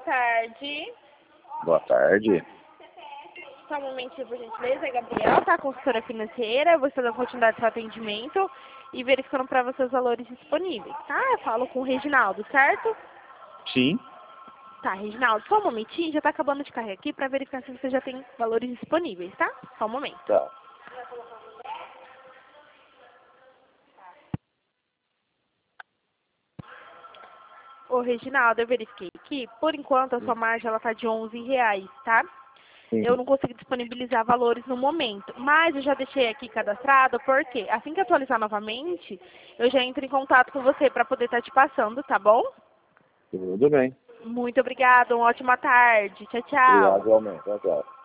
tarde. Boa tarde. Só um momentinho, por gentileza. É Gabriel, tá? Consultora financeira. Vou fazer a continuidade do seu atendimento e verificando para você os valores disponíveis, tá? Eu falo com o Reginaldo, certo? Sim. Tá, Reginaldo, só um momentinho. Já tá acabando de carregar aqui para verificar se você já tem valores disponíveis, tá? Só um momento. Tá. Ô, Reginaldo, eu verifiquei aqui. Por enquanto, a sua margem ela tá de R$11, tá? Sim. Eu não consigo disponibilizar valores no momento, mas eu já deixei aqui cadastrado, porque assim que atualizar novamente, eu já entro em contato com você para poder estar te passando, tá bom? Tudo bem. Muito obrigada, uma ótima tarde. Tchau, tchau. Obrigado, igualmente. Tchau, tchau.